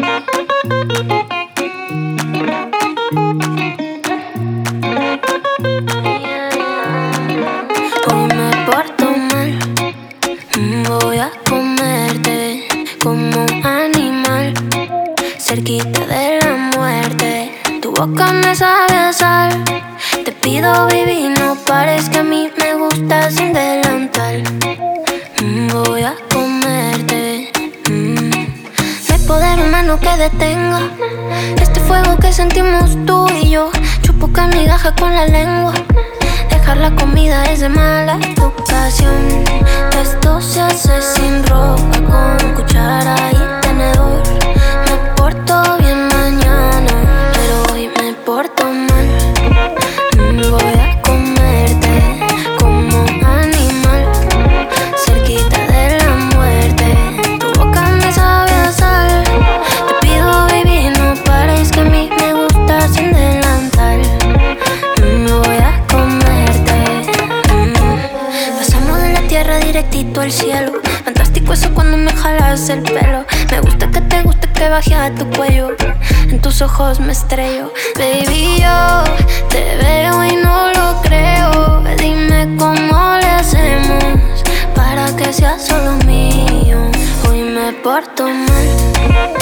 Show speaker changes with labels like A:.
A: Hoy me porto mal, voy a comerte como un animal, cerquita de la muerte. Tu boca me sabe a sal. Te pido, baby, no pares, que a mí me gusta sin delantal. Voy a comerte. No hay poder humano que detenga este fuego que sentimos tú y yo. Chupo migaja con la lengua. Dejar la comida es de mala educación. Esto se hace sin ropa, con cuchara y tenedor. Me porto bien mañana, pero hoy me porto mal. Voy a comerte como un animal, cerquita de la muerte. Tu boca me sabe a sal. Te pido, baby, no pares, que a mí me gusta sin delantal. Voy a comerte. Pasamos de la tierra directito al cielo. Fantástico eso cuando me jalas el pelo. Me gusta que te guste que baje a tu cuello. En tus ojos me estrello. Baby, yo te veo y no lo creo. Dime cómo le hacemos para que sea solo mío. Hoy me porto mal.